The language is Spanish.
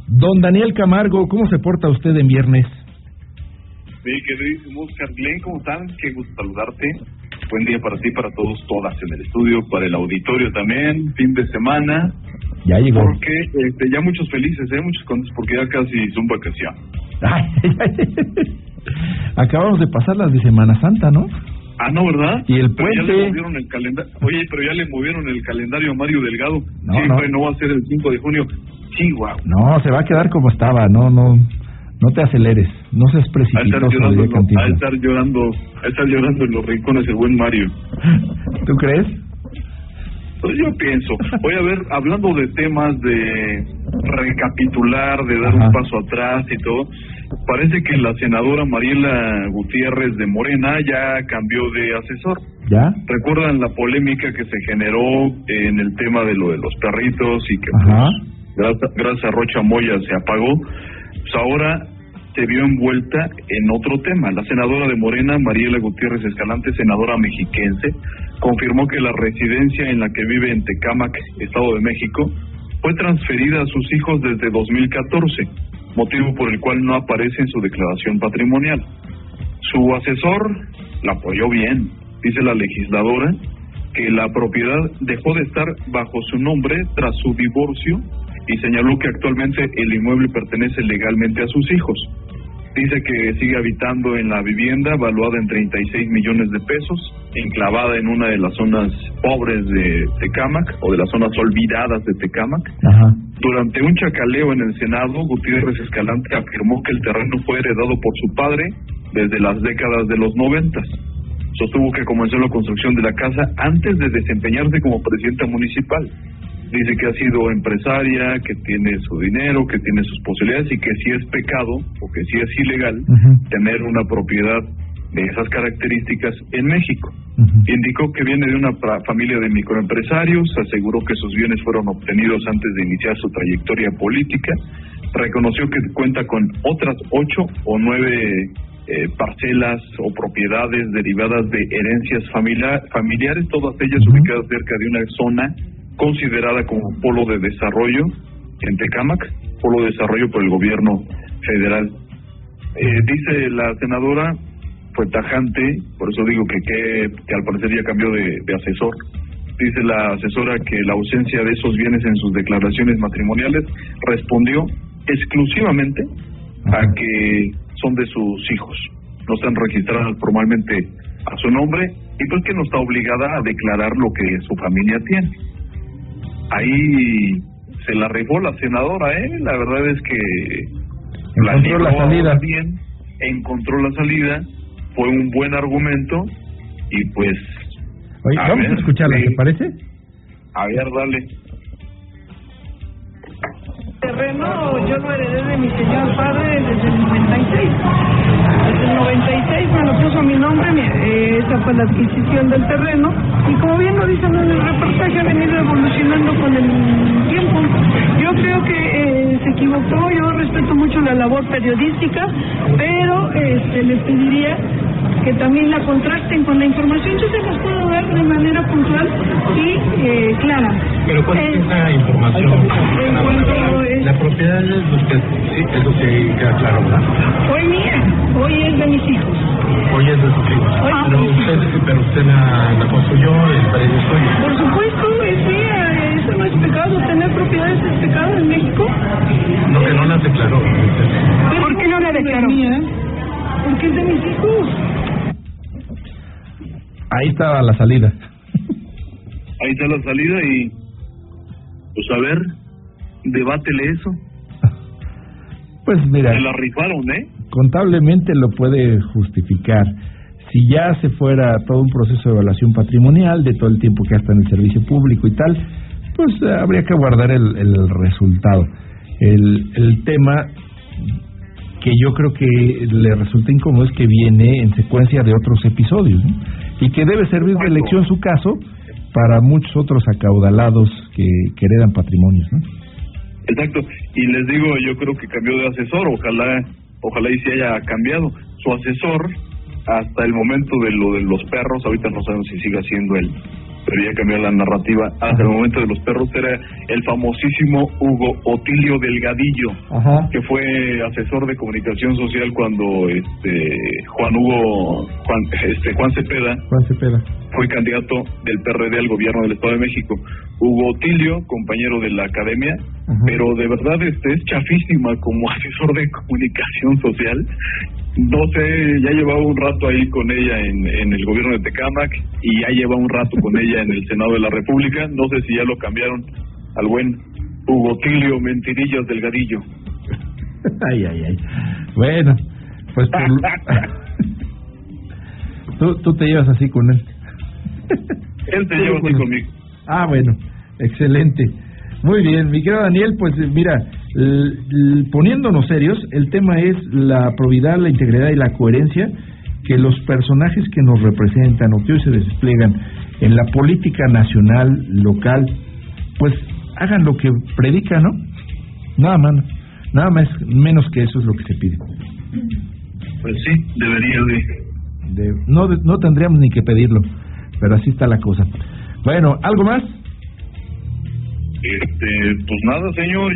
Don Daniel Camargo, ¿cómo se porta usted en viernes? Sí, queridísimo Oscar Glenn, ¿cómo están? Qué gusto saludarte. Buen día para ti, para todos, todas en el estudio, para el auditorio también, fin de semana. Ya llegó. Porque ya muchos felices, muchos contentos, porque ya casi son vacaciones. Acabamos de pasar las de Semana Santa, ¿no? Ah, no, ¿verdad? Y el pero puente. Ya le movieron el calendario. Oye, pero ya le movieron el calendario a Mario Delgado. No, Siempre no va a ser el 5 de junio. Chihuahua. No, se va a quedar como estaba. No te aceleres. No seas precipitoso. A estar llorando en los rincones el buen Mario. ¿Tú crees? Pues yo pienso. Voy a ver, hablando de temas de recapitular, de dar un paso atrás y todo, parece que la senadora Mariela Gutiérrez de Morena ya cambió de asesor. ¿Ya? ¿Recuerdan la polémica que se generó en el tema de lo de los perritos y que pues, gracias a Rocha Moya se apagó? Pues ahora se vio envuelta en otro tema. La senadora de Morena, Mariela Gutiérrez Escalante, senadora mexiquense, confirmó que la residencia en la que vive en Tecámac, Estado de México, fue transferida a sus hijos desde 2014, motivo por el cual no aparece en su declaración patrimonial. Su asesor la apoyó bien. Dice la legisladora que la propiedad dejó de estar bajo su nombre tras su divorcio y señaló que actualmente el inmueble pertenece legalmente a sus hijos. Dice que sigue habitando en la vivienda valuada en 36 millones de pesos, enclavada en una de las zonas pobres de Tecámac o de las zonas olvidadas de Tecámac. Durante un chacaleo en el Senado, Gutiérrez Escalante afirmó que el terreno fue heredado por su padre desde las décadas de los 90. Sostuvo que comenzó la construcción de la casa antes de desempeñarse como presidenta municipal. Dice que ha sido empresaria, que tiene su dinero, que tiene sus posibilidades y que sí es pecado o que sí es ilegal tener una propiedad de esas características en México. Indicó que viene de una familia de microempresarios, aseguró que sus bienes fueron obtenidos antes de iniciar su trayectoria política, reconoció que cuenta con otras 8 o 9 parcelas o propiedades derivadas de herencias familiares, todas ellas ubicadas cerca de una zona considerada como polo de desarrollo en Tecámac, polo de desarrollo por el gobierno federal. Dice la senadora, fue tajante, por eso digo que al parecer ya cambió de asesor. Dice la asesora que la ausencia de esos bienes en sus declaraciones matrimoniales respondió exclusivamente a que son de sus hijos, no están registradas formalmente a su nombre y pues que no está obligada a declarar lo que su familia tiene. Ahí se la rifó la senadora, la verdad es que encontró la salida bien, encontró la salida, fue un buen argumento y pues oye, vamos a escucharla, ¿te parece? A ver, dale. Terreno yo lo heredé de mi señor padre desde el 96. Desde el 96 me lo puso a mi nombre, esa fue la adquisición del terreno y como bien lo dicen en el reportaje ha venido evolucionando con el tiempo. Yo creo que se equivocó, yo respeto mucho la labor periodística, pero les pediría que también la contrasten con la información. Yo se las puedo dar de manera puntual y clara. ¿Pero cuál es esa información? La propiedad es lo que queda claro, ¿verdad? Hoy mía, hoy es de mis hijos. Hoy es de sus hijos. Pero usted la construyó, el predio es suyo. Por supuesto, es mía. Eso no es pecado. Tener propiedades es pecado en México. No, que no las declaró. ¿Por qué no la declaró? Porque es de mis hijos. Ahí estaba la salida. Ahí está la salida y pues a ver, debátele eso. Pues mira, se la rifaron, contablemente lo puede justificar. Si ya se fuera todo un proceso de evaluación patrimonial de todo el tiempo que está en el servicio público y tal, pues habría que guardar el resultado. El tema que yo creo que le resulta incómodo es que viene en secuencia de otros episodios, ¿no? Y que debe servir de lección su caso para muchos otros acaudalados que heredan patrimonios, ¿no? Exacto, y les digo, yo creo que cambió de asesor, ojalá y se haya cambiado. Su asesor, hasta el momento de lo de los perros, ahorita no sabemos si sigue siendo pero ya cambió la narrativa. Hasta el momento de los perros era el famosísimo Hugo Otilio Delgadillo, que fue asesor de comunicación social cuando Juan Cepeda fue candidato del PRD al gobierno del Estado de México. Hugo Otilio, compañero de la academia, pero de verdad es chafísima como asesor de comunicación social. No sé, ya llevaba un rato ahí con ella en el gobierno de Tecámac y ya lleva un rato con ella en el Senado de la República. No sé si ya lo cambiaron al buen Hugo Otilio Mentirillas Delgadillo. Ay. Bueno, pues tú te llevas así con él. Él te lleva así conmigo. Bueno, excelente. Muy bien, mi querido Daniel, pues mira, poniéndonos serios, el tema es la probidad, la integridad y la coherencia que los personajes que nos representan o que hoy se despliegan en la política nacional, local, pues hagan lo que predican, ¿no? Nada más, menos que eso es lo que se pide. Pues sí, debería de. No tendríamos ni que pedirlo, pero así está la cosa. Bueno, ¿algo más? Pues nada, señor.